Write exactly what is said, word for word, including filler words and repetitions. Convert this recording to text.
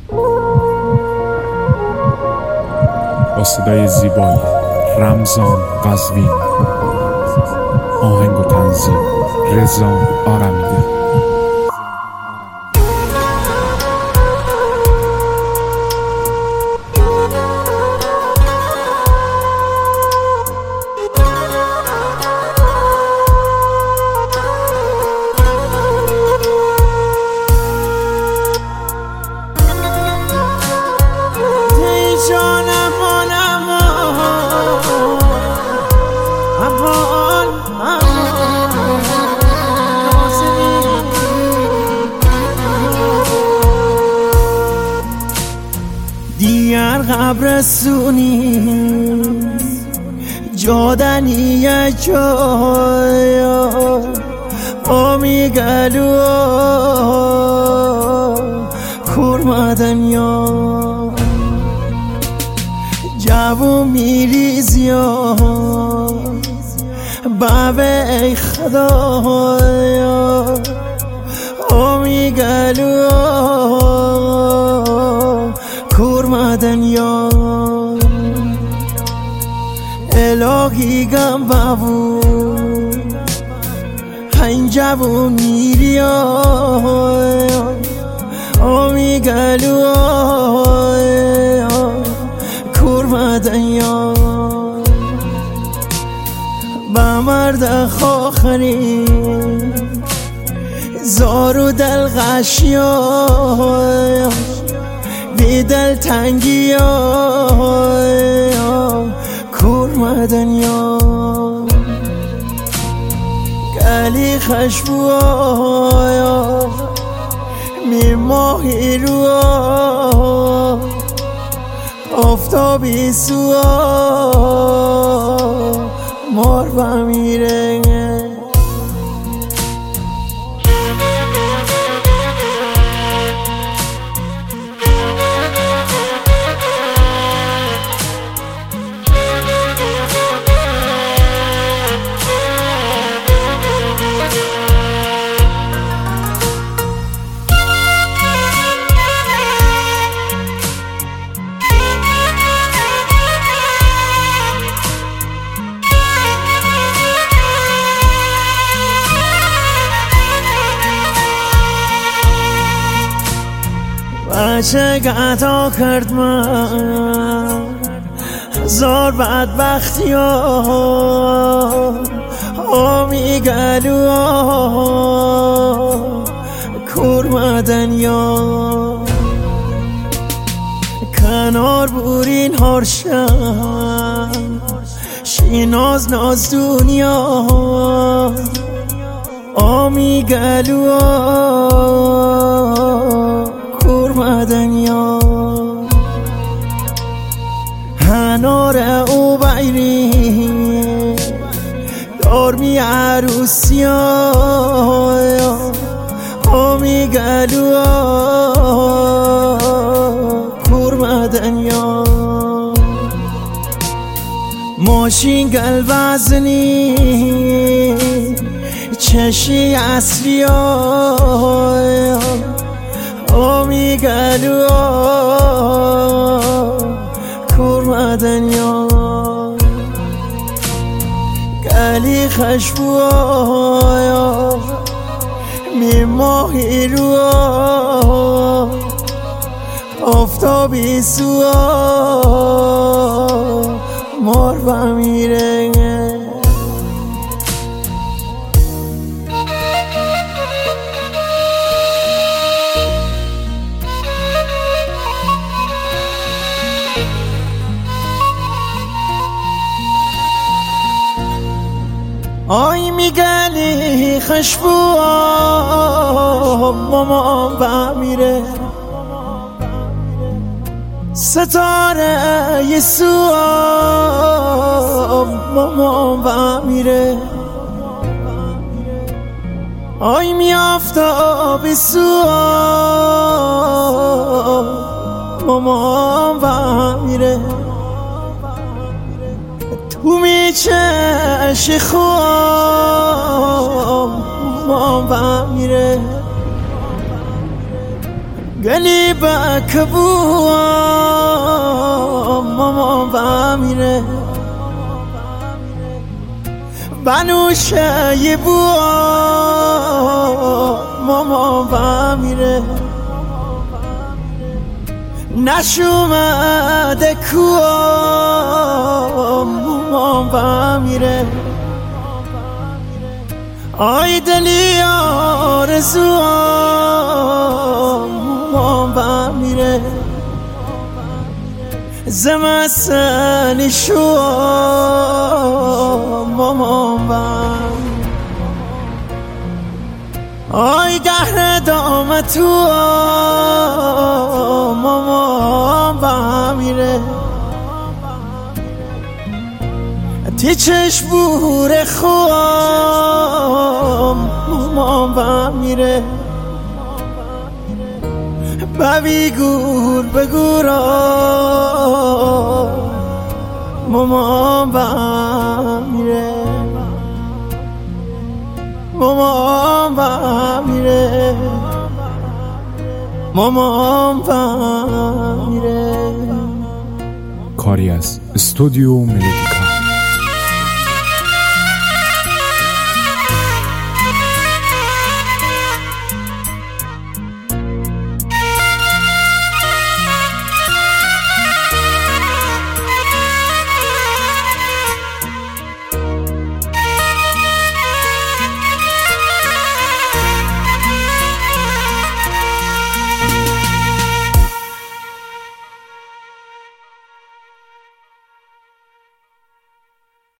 با صدای زیبایی رمضان قزوین، آهنگ و تنظیم رضا آرمیده. دیگر قبرستونی جادنی جای آمی گلو کرمدن یا جوو میریز یا بابه ای خدایا آمی گلو کرمدن یا الهی گم بابو این جوون میری آمی گلو کرمدن یا با مرد خاخری زارو دل غشیا بی دل تنگی ها کرمدن یا گلی خشبو ها می ماهی رو آفتابی سو مار بمیره بچه گتا کرد من هزار بدبختی ها آمی گلو کرمدن یا کنار بورین هرشن شیناز ناز دنیا آمی گلو کرمدن یا هنار او بیری دارمی عروسی ها آمی گلو کرمدن یا ماشین گل وزنی چشی اصلی ها آمی گلو کرمدن یا گلی خشبو ها می ماهی رو آفتابی سو مار بمیره آی میگلی خشبو مامان بمیره ستاره یسو مامان بمیره آی میافتاب سو مامان بمیره تو میچش خوام ما بمیره گلی بکبوام ماما با میره بنوشه یه بوام ماما با میره نشومده کوام ماما با میره آی دلی آرزوام ماما با میره زمستانی شوام ماما با آی قهر دام تو ماما با میره تی چشم بور خوام ماما با میره ببی گور بگورا ماما با میره ماما با میره ماما با میره کاری از استودیو ملودی